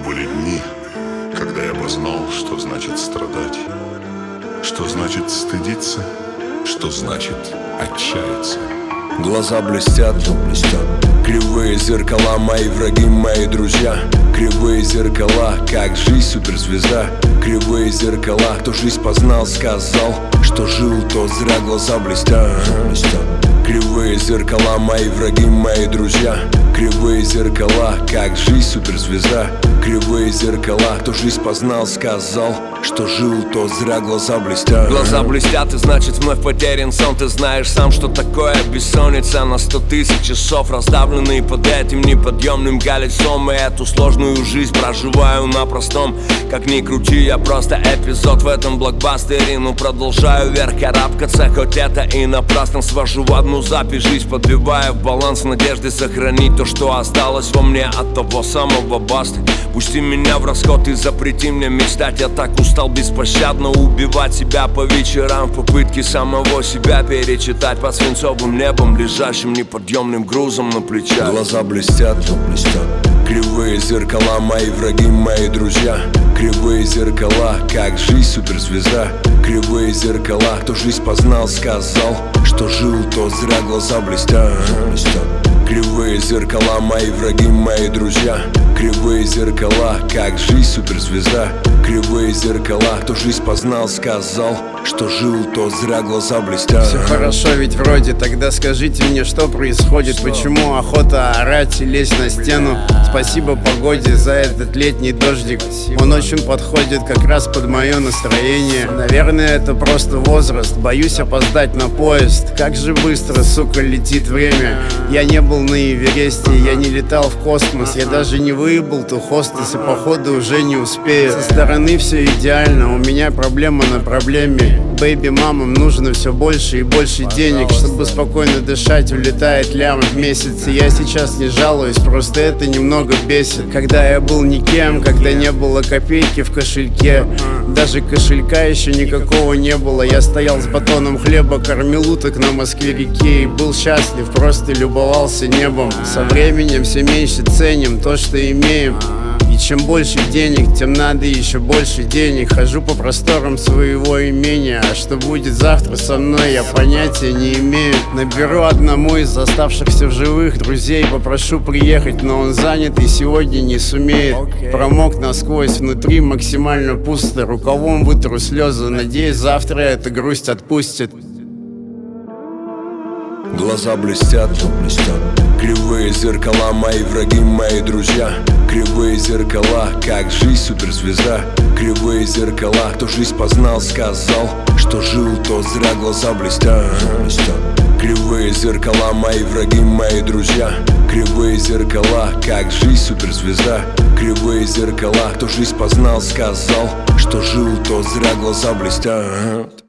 были дни, когда я познал, что значит страдать, что значит стыдиться, что значит отчаяться. Глаза блестят, кривые зеркала, мои враги, мои друзья. Кривые зеркала, как жизнь суперзвезда. Кривые зеркала, кто жизнь познал, сказал, что жил, то зря глаза блестят. Кривые зеркала, мои враги, мои друзья. Кривые зеркала, как жизнь суперзвезда. Кривые зеркала, кто жизнь познал, сказал, что жил, то зря глаза блестят. Глаза блестят, и значит вновь потерян сон. Ты знаешь сам, что такое бессонница на 100 000 часов, раздавленный под этим неподъемным колесом. И эту сложную жизнь проживаю на простом. Как ни крути, я просто эпизод в этом блокбастере. Но продолжаю вверх карабкаться, хоть это и напрасно. Свожу в одну запись жизнь, подбивая в баланс в надежде сохранить то, что осталось во мне от того самого басты. Пусти меня в расход и запрети мне мечтать. Я так устал беспощадно убивать себя по вечерам в попытке самого себя перечитать под свинцовым небом, лежащим неподъемным грузом на плечах. Глаза блестят, кривые зеркала, мои враги, мои друзья. Кривые зеркала, как жизнь суперзвезда. Кривые зеркала, кто жизнь познал, сказал, что жил, то зря глаза блестят. Кривые зеркала, мои враги, мои друзья. Кривые зеркала, как жизнь суперзвезда. Кривые зеркала, кто жизнь познал, сказал, что жил, то зря глаза блестят. Все хорошо, ведь вроде, тогда скажите мне, что происходит. Почему охота орать и лезть на стену? Спасибо погоде за этот летний дождик. Он очень подходит как раз под мое настроение. Наверное, это просто возраст. Боюсь опоздать на поезд. Как же быстро, сука, летит время. Я не был на Эвересте, я не летал в космос. Я даже не выебал ту хостес, и походу уже не успею. Со стороны все идеально, у меня проблема на проблеме. Бэйби-мамам нужно все больше и больше денег. Чтобы спокойно дышать, улетает лям в месяц. И я сейчас не жалуюсь, просто это немного бесит. Когда я был никем, когда не было копейки в кошельке, даже кошелька еще никакого не было. Я стоял с батоном хлеба, кормил уток на Москве-реке и был счастлив, просто любовался небом. Со временем все меньше ценим то, что имеем. И чем больше денег, тем надо еще больше денег. Хожу по просторам своего имения, а что будет завтра со мной, я понятия не имею. Наберу одному из оставшихся в живых друзей, попрошу приехать, но он занят и сегодня не сумеет. Промок насквозь, внутри максимально пусто. Рукавом вытру слезы, надеюсь, завтра эта грусть отпустит. Глаза блестят, кривые зеркала, мои враги, мои друзья. Кривые зеркала, как жизнь суперзвезда. Кривые зеркала, кто жизнь познал, сказал, что жил, то зря глаза блестят. Кривые зеркала, мои враги, мои друзья. Кривые зеркала, как жизнь суперзвезда. Кривые зеркала, кто жизнь познал, сказал, что жил, то зря глаза блестят.